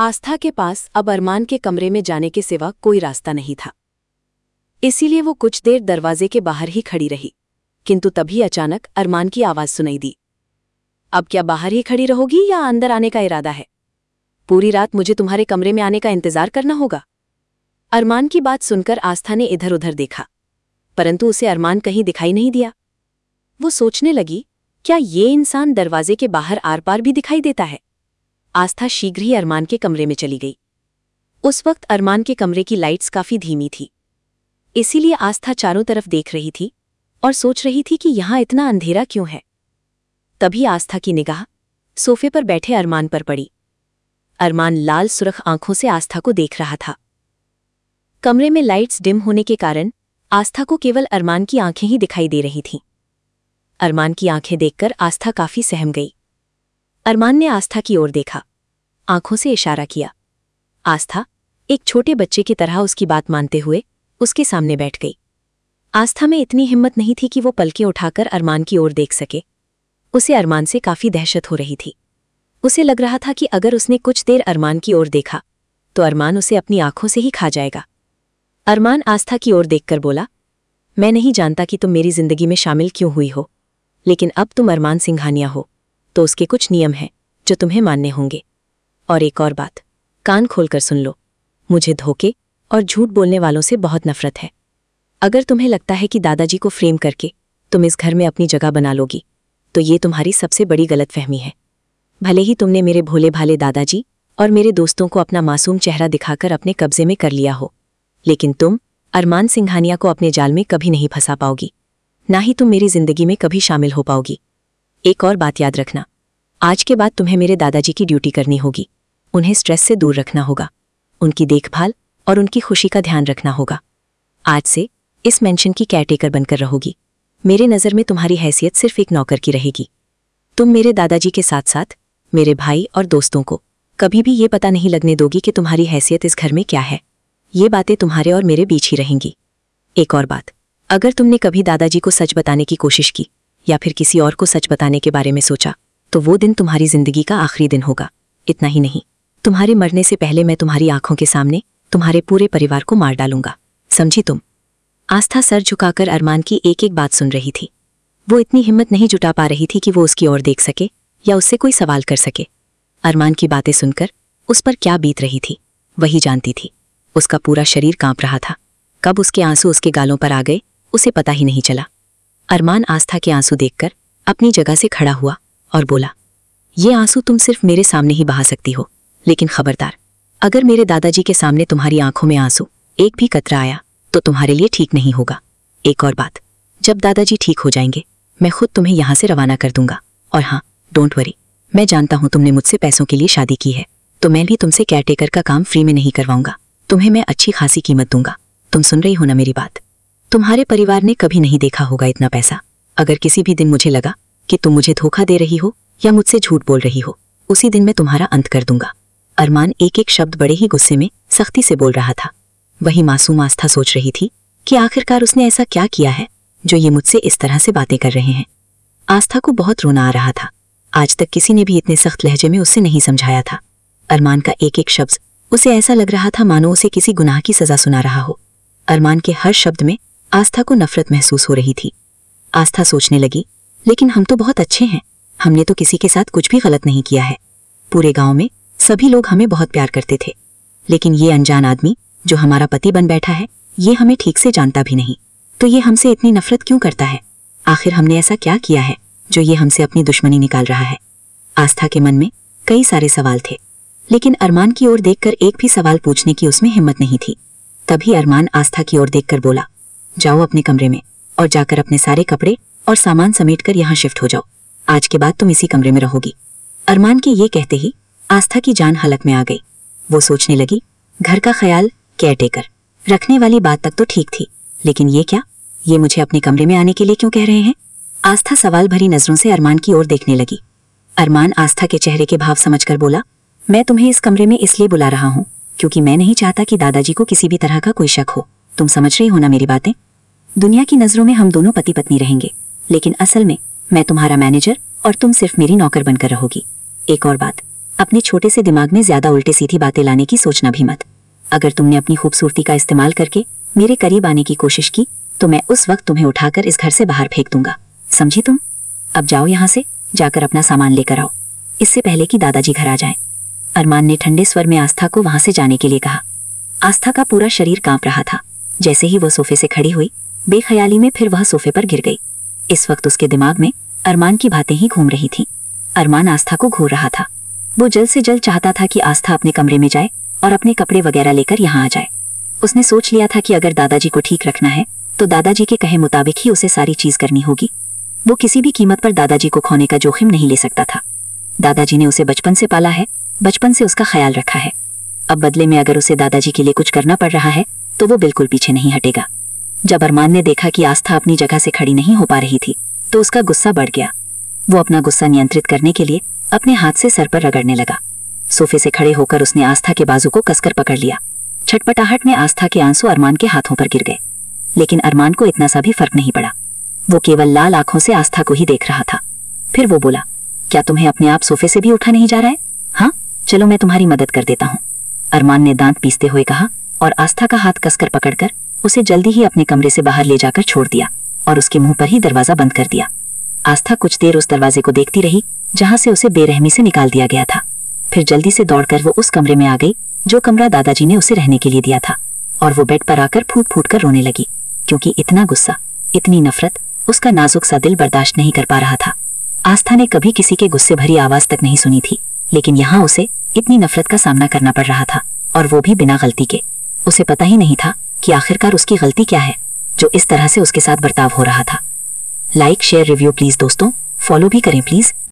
आस्था के पास अब अरमान के कमरे में जाने के सिवा कोई रास्ता नहीं था। इसीलिए वो कुछ देर दरवाजे के बाहर ही खड़ी रही, किंतु तभी अचानक अरमान की आवाज सुनाई दी। अब क्या बाहर ही खड़ी रहोगी या अंदर आने का इरादा है? पूरी रात मुझे तुम्हारे कमरे में आने का इंतजार करना होगा। अरमान की बात सुनकर आस्था ने इधर उधर देखा, परंतु उसे अरमान कहीं दिखाई नहीं दिया। वो सोचने लगी, क्या ये इंसान दरवाजे के बाहर आर पार भी दिखाई देता है? आस्था शीघ्र ही अरमान के कमरे में चली गई। उस वक्त अरमान के कमरे की लाइट्स काफी धीमी थी, इसीलिए आस्था चारों तरफ देख रही थी और सोच रही थी कि यहां इतना अंधेरा क्यों है। तभी आस्था की निगाह सोफे पर बैठे अरमान पर पड़ी। अरमान लाल सुर्ख आंखों से आस्था को देख रहा था। कमरे में लाइट्स डिम होने के कारण आस्था को केवल अरमान की आंखें ही दिखाई दे रही थीं। अरमान की आंखें देखकर आस्था काफी सहम गई। अरमान ने आस्था की ओर देखा, आंखों से इशारा किया। आस्था एक छोटे बच्चे की तरह उसकी बात मानते हुए उसके सामने बैठ गई। आस्था में इतनी हिम्मत नहीं थी कि वो पलकें उठाकर अरमान की ओर देख सके। उसे अरमान से काफी दहशत हो रही थी। उसे लग रहा था कि अगर उसने कुछ देर अरमान की ओर देखा तो अरमान उसे अपनी आंखों से ही खा जाएगा। अरमान आस्था की ओर देखकर बोला, मैं नहीं जानता कि तुम मेरी जिंदगी में शामिल क्यों हुई हो, लेकिन अब तुम अरमान सिंघानिया हो तो उसके कुछ नियम हैं जो तुम्हें मानने होंगे। और एक और बात, कान खोलकर सुन लो, मुझे धोखे और झूठ बोलने वालों से बहुत नफरत है। अगर तुम्हें लगता है कि दादाजी को फ्रेम करके तुम इस घर में अपनी जगह बना लोगी तो ये तुम्हारी सबसे बड़ी गलतफहमी है। भले ही तुमने मेरे भोले भाले दादाजी और मेरे दोस्तों को अपना मासूम चेहरा दिखाकर अपने कब्जे में कर लिया हो, लेकिन तुम अरमान सिंघानिया को अपने जाल में कभी नहीं फंसा पाओगी, ना ही तुम मेरी जिंदगी में कभी शामिल हो पाओगी। एक और बात याद रखना, आज के बाद तुम्हें मेरे दादाजी की ड्यूटी करनी होगी। उन्हें स्ट्रेस से दूर रखना होगा, उनकी देखभाल और उनकी खुशी का ध्यान रखना होगा। आज से इस मेंशन की केयरटेकर बनकर रहोगी। मेरे नज़र में तुम्हारी हैसियत सिर्फ एक नौकर की रहेगी। तुम मेरे दादाजी के साथ साथ मेरे भाई और दोस्तों को कभी भी ये पता नहीं लगने दोगी कि तुम्हारी हैसियत इस घर में क्या है। ये बातें तुम्हारे और मेरे बीच ही रहेंगी। एक और बात, अगर तुमने कभी दादाजी को सच बताने की कोशिश की या फिर किसी और को सच बताने के बारे में सोचा तो वो दिन तुम्हारी जिंदगी का आखिरी दिन होगा। इतना ही नहीं, तुम्हारे मरने से पहले मैं तुम्हारी आंखों के सामने तुम्हारे पूरे परिवार को मार डालूंगा, समझी तुम? आस्था सर झुकाकर अरमान की एक एक बात सुन रही थी। वो इतनी हिम्मत नहीं जुटा पा रही थी कि वो उसकी ओर देख सके या उससे कोई सवाल कर सके। अरमान की बातें सुनकर उस पर क्या बीत रही थी वही जानती थी। उसका पूरा शरीर कांप रहा था। कब उसके आंसू उसके गालों पर आ गए उसे पता ही नहीं चला। अरमान आस्था के आंसू देखकर अपनी जगह से खड़ा हुआ और बोला, ये आंसू तुम सिर्फ मेरे सामने ही बहा सकती हो, लेकिन खबरदार, अगर मेरे दादाजी के सामने तुम्हारी आंखों में आंसू एक भी कतरा आया तो तुम्हारे लिए ठीक नहीं होगा। एक और बात, जब दादाजी ठीक हो जाएंगे मैं खुद तुम्हें यहाँ से रवाना कर दूंगा। और हाँ, डोंट वरी, मैं जानता हूँ तुमने मुझसे पैसों के लिए शादी की है, तो मैं भी तुमसे केयरटेकर का काम फ्री में नहीं करवाऊंगा। तुम्हें मैं अच्छी खासी कीमत दूंगा। तुम सुन रही हो ना मेरी बात? तुम्हारे परिवार ने कभी नहीं देखा होगा इतना पैसा। अगर किसी भी दिन मुझे लगा कि तुम मुझे धोखा दे रही हो या मुझसे झूठ बोल रही हो, उसी दिन मैं तुम्हारा अंत कर दूंगा। अरमान एक एक शब्द बड़े ही गुस्से में सख्ती से बोल रहा था। वही मासूम आस्था सोच रही थी कि आखिरकार उसने ऐसा क्या किया है जो ये मुझसे इस तरह से बातें कर रहे हैं। आस्था को बहुत रोना आ रहा था। आज तक किसी ने भी इतने सख्त लहजे में उससे नहीं समझाया था। अरमान का एक एक शब्द उसे ऐसा लग रहा था मानो उसे किसी गुनाह की सजा सुना रहा हो। अरमान के हर शब्द में आस्था को नफरत महसूस हो रही थी। आस्था सोचने लगी, लेकिन हम तो बहुत अच्छे हैं, हमने तो किसी के साथ कुछ भी गलत नहीं किया है। पूरे गांव में सभी लोग हमें बहुत प्यार करते थे, लेकिन ये अनजान आदमी जो हमारा पति बन बैठा है, ये हमें ठीक से जानता भी नहीं, तो ये हमसे इतनी नफरत क्यों करता है? आखिर हमने ऐसा क्या किया है जो ये हमसे अपनी दुश्मनी निकाल रहा है? आस्था के मन में कई सारे सवाल थे, लेकिन अरमान की ओर देखकर एक भी सवाल पूछने की उसमें हिम्मत नहीं थी। तभी अरमान आस्था की ओर देखकर बोला, जाओ अपने कमरे में और जाकर अपने सारे कपड़े और सामान समेटकर यहाँ शिफ्ट हो जाओ। आज के बाद तुम इसी कमरे में रहोगी। अरमान के ये कहते ही आस्था की जान हलक में आ गई। वो सोचने लगी, घर का ख्याल केयरटेकर रखने वाली बात तक तो ठीक थी, लेकिन ये क्या, ये मुझे अपने कमरे में आने के लिए क्यों कह रहे हैं? आस्था सवाल भरी नजरों से अरमान की ओर देखने लगी। अरमान आस्था के चेहरे के भाव समझकर बोला, मैं तुम्हें इस कमरे में इसलिए बुला रहा हूँ क्योंकि मैं नहीं चाहता कि दादाजी को किसी भी तरह का कोई शक हो। तुम समझ रही हो ना मेरी बातें? दुनिया की नजरों में हम दोनों पति पत्नी रहेंगे, लेकिन असल में मैं तुम्हारा मैनेजर और तुम सिर्फ मेरी नौकर बनकर रहोगी। एक और बात, अपने छोटे से दिमाग में ज्यादा उल्टे सीधी बातें लाने की सोचना भी मत। अगर तुमने अपनी खूबसूरती का इस्तेमाल करके मेरे करीब आने की कोशिश की तो मैं उस वक्त तुम्हें उठाकर इस घर से बाहर फेंक दूंगा, समझी तुम? अब जाओ यहाँ से, जाकर अपना सामान लेकर आओ, इससे पहले कि दादाजी घर आ जाएं। अरमान ने ठंडे स्वर में आस्था को वहां से जाने के लिए कहा। आस्था का पूरा शरीर कांप रहा था। जैसे ही वह सोफे से खड़ी हुई, बेख्याली में फिर वह सोफे पर गिर गई। इस वक्त उसके दिमाग में अरमान की बातें ही घूम रही थीं। अरमान आस्था को घूर रहा था। वो जल्द से जल्द चाहता था कि आस्था अपने कमरे में जाए और अपने कपड़े वगैरह लेकर यहाँ आ जाए। उसने सोच लिया था कि अगर दादाजी को ठीक रखना है तो दादाजी के कहे मुताबिक ही उसे सारी चीज करनी होगी। वो किसी भी कीमत पर दादाजी को खोने का जोखिम नहीं ले सकता था। दादाजी ने उसे बचपन से पाला है, बचपन से उसका ख्याल रखा है। अब बदले में अगर उसे दादाजी के लिए कुछ करना पड़ रहा है तो वो बिल्कुल पीछे नहीं हटेगा। जब अरमान ने देखा कि आस्था अपनी जगह से खड़ी नहीं हो पा रही थी तो उसका गुस्सा बढ़ गया। वो अपना गुस्सा नियंत्रित करने के लिए अपने हाथ से सर पर रगड़ने लगा। सोफे से खड़े होकर उसने आस्था के बाजू को कसकर पकड़ लिया। छटपटाहट में आस्था के आंसू अरमान के हाथों पर गिर गए, लेकिन अरमान को इतना सा भी फर्क नहीं पड़ा। वो केवल लाल आंखों से आस्था को ही देख रहा था। फिर वो बोला, क्या तुम्हें अपने आप सोफे से भी उठा नहीं जा रहा है? हाँ, चलो मैं तुम्हारी मदद कर देता हूँ, अरमान ने दांत पीसते हुए कहा और आस्था का हाथ कसकर पकड़कर उसे जल्दी ही अपने कमरे से बाहर ले जाकर छोड़ दिया और उसके मुंह पर ही दरवाजा बंद कर दिया। आस्था कुछ देर उस दरवाजे को देखती रही जहां से उसे बेरहमी से निकाल दिया गया था। फिर जल्दी से दौड़कर वो उस कमरे में आ गई जो कमरा दादाजी ने उसे रहने के लिए दिया था, और वो बेड पर आकर फूट फूट कर रोने लगी, क्योंकि इतना गुस्सा, इतनी नफरत उसका नाजुक सा दिल बर्दाश्त नहीं कर पा रहा था। आस्था ने कभी किसी के गुस्से भरी आवाज तक नहीं सुनी थी, लेकिन यहाँ उसे इतनी नफरत का सामना करना पड़ रहा था, और वो भी बिना गलती के। उसे पता ही नहीं था कि आखिरकार उसकी गलती क्या है जो इस तरह से उसके साथ बर्ताव हो रहा था। लाइक, शेयर, रिव्यू प्लीज दोस्तों, फॉलो भी करें प्लीज।